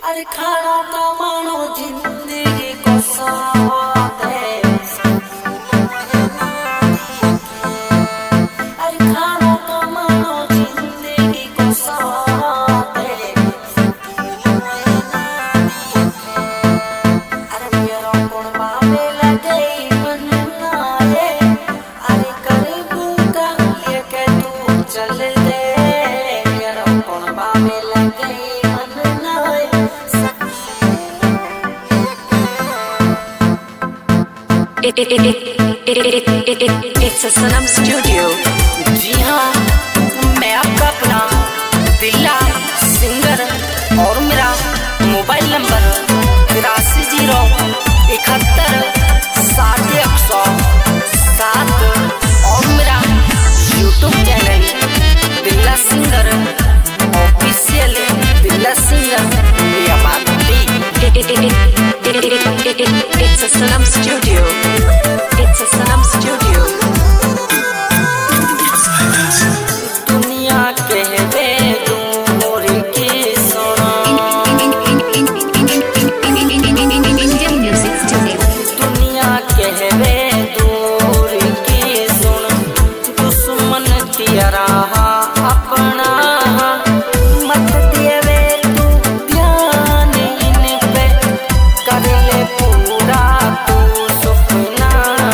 अरे खाना का मानो जिंदगी को साथ है। अरे खाना का मानो जिंदगी को साथ है। अरे मेरा कुर्बा में लगे मन नाये। अरे करीबू का लेके तू चल दे। मेरा कुर्बा में लगे It's a Sanam Studio। जी हाँ, मैं आपका अपना दिल्ला सिंगर और मेरा मोबाइल नंबर 830171 और मेरा YouTube channel Dilla singer official Dilla singer. It's a Sanam Studio। It's a Sanam Studio। दुनिया कहवे दूर की सुनो। Indian Music Studio। दुनिया कहवे दूर की सुन। दुश्मन तेरा अपना मत देवे तू ध्यान इन पे। कर ले पूरा तू सपना।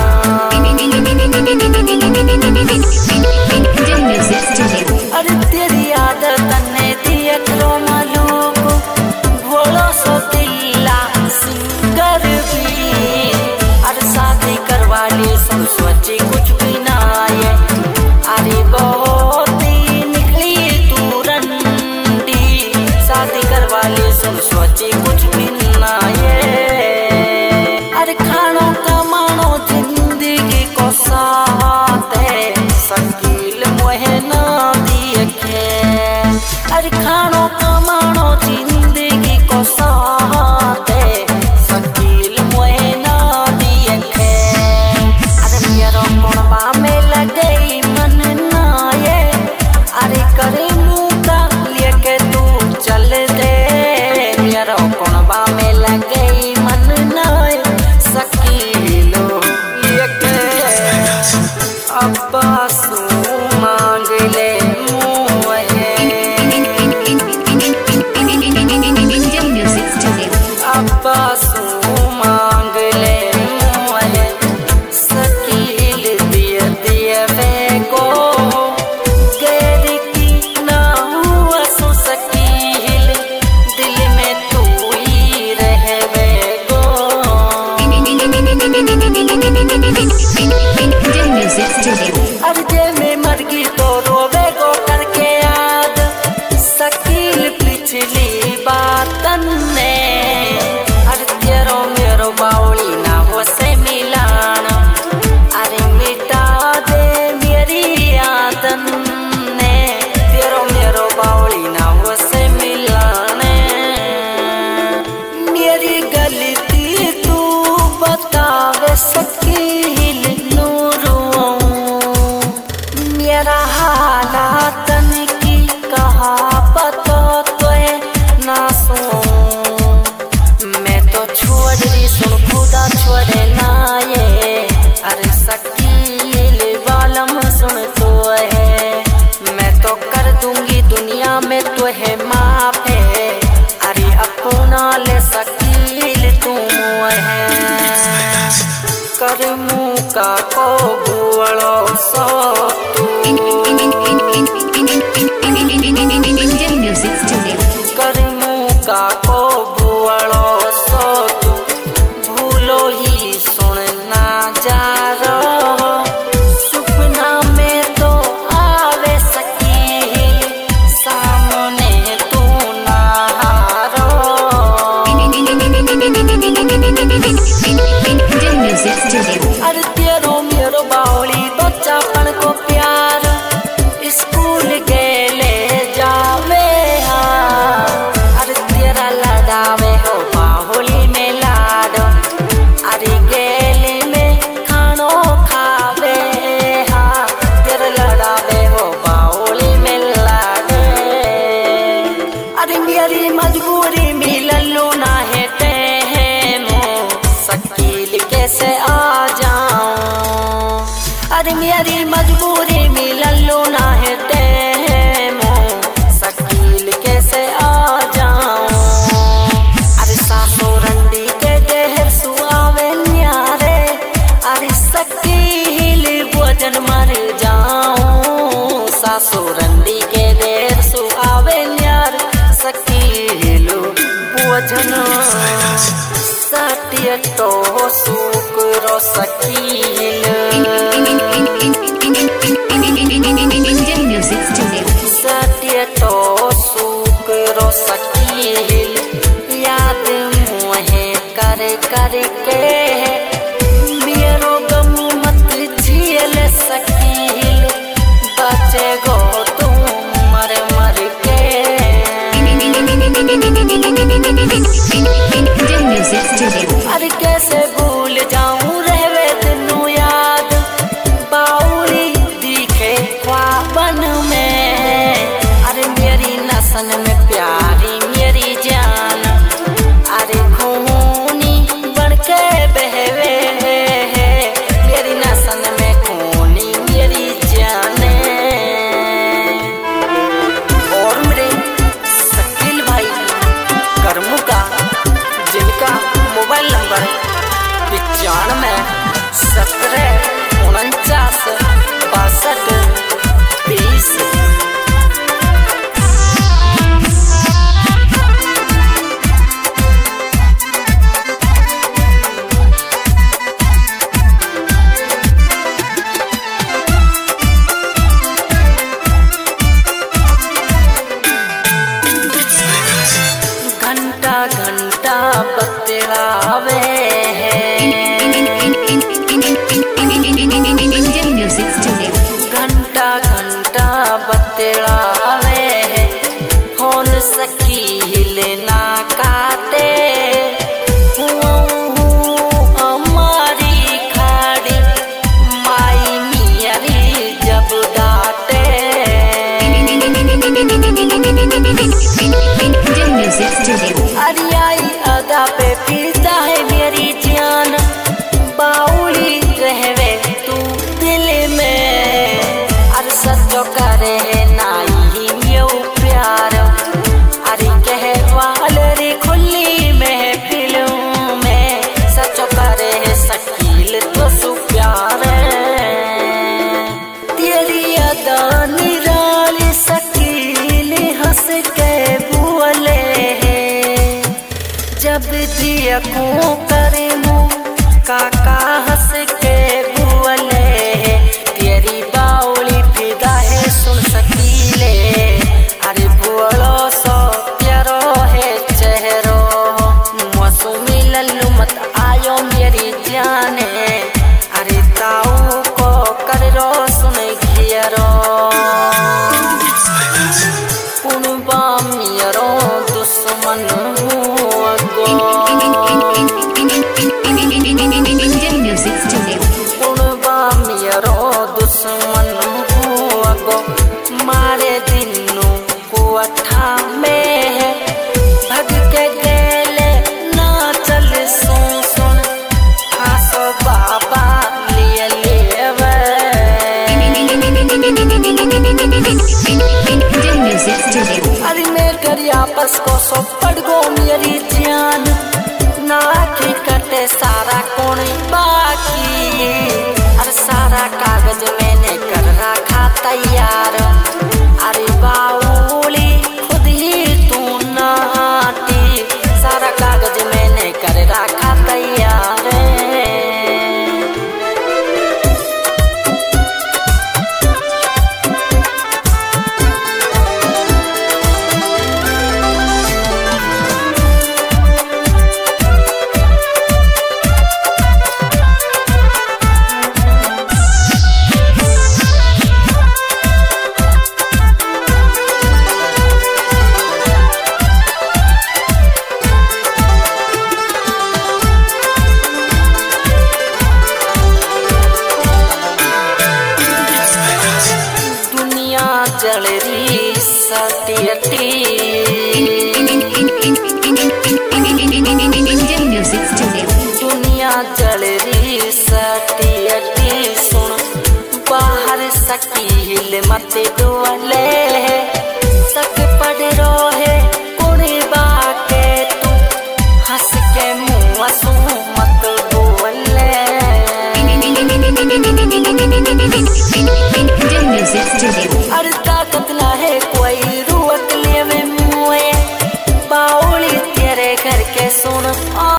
Indian Music Studio। अरे तेरी आदत ने दिया करो मालूम भोला सो दिल्ला सिंगर भी। अरे शादी करवा ले सब सोचे कुछ भी ना आए। अरे बहुत ही निकली तू रंडी। शादी करवा ले सब सोचे कुछ भी ना आए। अरे खानों का मानो जिंदगी को साथ है। शकील मोहे ना देखे। अरे खानों का मानो जिंदगी को साथ है। शकील मोहे ना देखे। अरे मेरा कुर्बा में लगे मन नाये। अरे करे मुँह का लेके तू चल दे। मेरा कुर्बा में लगे मन नाये। शकीलो लेके अब्बास मांग ले Indian Music Studio। अब्बास मांग ले मुझे। शकील दिए दिए को गैर की ना हुआ सो शकील। दिल में तू ही रहवे गो। Indian Music Studio। अरे जे में मर गई तो रोवे गो करके याद। शकील पिछली बातन ने। अरे तेरो मेरो बावली ना हो से मिलान। अरे मिटा दे मेरी यादन ने। तेरो मेरो बावली ना हो से मिलाने। मेरी गलती तू बतावे शकील नूरू। मेरा हालातन की कहा पता तो है ना सुन। मैं तो छोड़ रही सुन खुदा छोड़े ना ये। अरे शकील वालम सुन तो है। मैं तो कर दूंगी दुनिया में तो है माफे। अरे अपना ले शकील तू है। कर मुँह का को बुआड़ो सो तू। Indian Music Studio। कर मुँह का को बुआड़ो सो तू। भूलो ही सुनना जा रहा। सपना में तो आवे शकील। सामने तू ना हारो। Indian Music Studio। अरे तेरो मेरो बावली बच्चापन को प्यार। स्कूल गेले जावे हाँ। अरे तेरा लड़ावे हो बाहुली में लाड। अरे गेले में खानो खावे हाँ। तेरा लड़ावे हो बाहुली में लाड। अरे मेरी मजबूरी मिलल सजन सटिय तो सुख रो सकील Indian Music Studio. सटिय तो सुख रो सकील याद मुहे कर कर के मेरो गम मत झेल सकील बचे गो तुम मर मर के Indian Music Studio. अरे कैसे भूल जाऊं रहवे तेनू याद बाउली दिखे ख्वाबन में अरे मेरी नसन में प्यारी मेरी जान अरे खूनी बढ़ के बहवे मेरी नसन में खूनी मेरी जाने और मेरे शकील भाई करमू का जिनका मोबाइल नंबर 95 17 49 62 20 घंटा घंटा बतलावे Indian Music Studio. घंटा घंटा बतलावे फोन सकील ना काटे हमारी खाड़ी माई मियारी जब डांटे Indian Music Studio. अरे आई अदा पे पीता है मेरी जान बाउली रहवे तू दिल में अरे सचो करे नाई यो प्यार अरे कह वाले रे खुली महफिलों में सचो करे शकील तो सु प्यार तेरी अदा निराली शकील हंस के बोले जब दिया को करे काका हंस के बोले तेरी बाउली फिदा है सुन सकीले अरे बोलो सो प्यारो है चेहरो मौसू मिललू मत आयो मेरी जाने अरे ताऊ को कर रो सुन घियरो पुनबा मियरो दुश्मन हुआ गो Indian Music Studio. पुनबा मियरो दुश्मन हुआ गो मारे दिनू को अठा में है भग के गेले ना चल सुन सुन हासो बाबा लिए लेवे Indian Music Studio. अरे मैं करी आपस को सो पड़ गो मेरी जान ना की कटे सारा कोनी बाकी अरे सारा कागज मैंने कर रखा तैयार अरे बाउली खुद ही तू नाटी सारा कागज मैंने कर रखा तैयार जल री सटियटी Indian Music Studio. दुनिया जल री सटियटी सुन बाहर सकील मत डोले सक पड़ रो है कुड़ी बाके तू हंस के मुँह सू मत बोले Indian Music Studio.